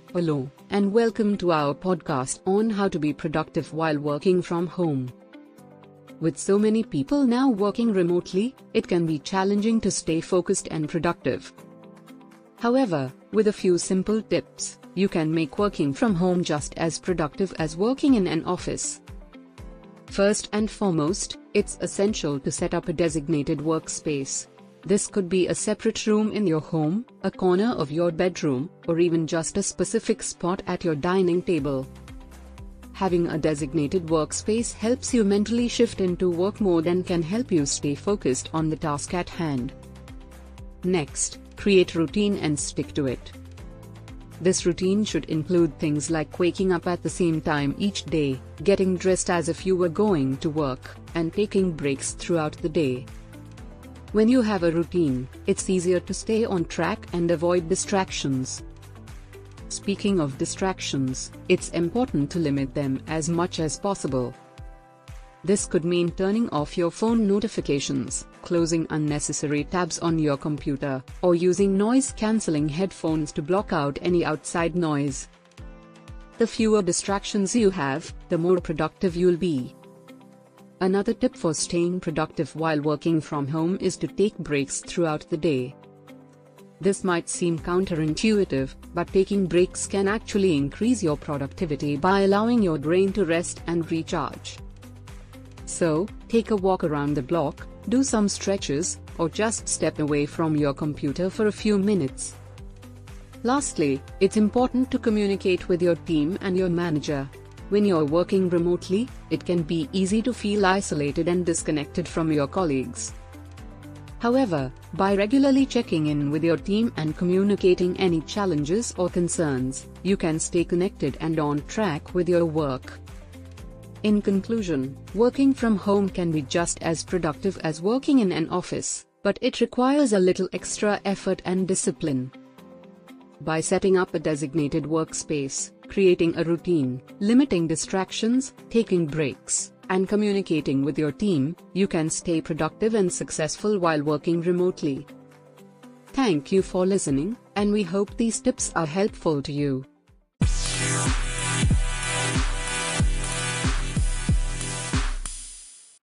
Hello, and welcome to our podcast on how to be productive while working from home. With so many people now working remotely, it can be challenging to stay focused and productive. However, with a few simple tips, you can make working from home just as productive as working in an office. First and foremost, it's essential to set up a designated workspace. This could be a separate room in your home, a corner of your bedroom, or even just a specific spot at your dining table. Having a designated workspace helps you mentally shift into work mode and can help you stay focused on the task at hand. Next, create routine and stick to it. This routine should include things like waking up at the same time each day, getting dressed as if you were going to work, and taking breaks throughout the day. When you have a routine, it's easier to stay on track and avoid distractions. Speaking of distractions, it's important to limit them as much as possible. This could mean turning off your phone notifications, closing unnecessary tabs on your computer, or using noise-canceling headphones to block out any outside noise. The fewer distractions you have, the more productive you'll be. Another tip for staying productive while working from home is to take breaks throughout the day. This might seem counterintuitive, but taking breaks can actually increase your productivity by allowing your brain to rest and recharge. So, take a walk around the block, do some stretches, or just step away from your computer for a few minutes. Lastly, it's important to communicate with your team and your manager. When you're working remotely, it can be easy to feel isolated and disconnected from your colleagues. However, by regularly checking in with your team and communicating any challenges or concerns, you can stay connected and on track with your work. In conclusion, working from home can be just as productive as working in an office, but it requires a little extra effort and discipline. By setting up a designated workspace, creating a routine, limiting distractions, taking breaks, and communicating with your team, you can stay productive and successful while working remotely. Thank you for listening, and we hope these tips are helpful to you.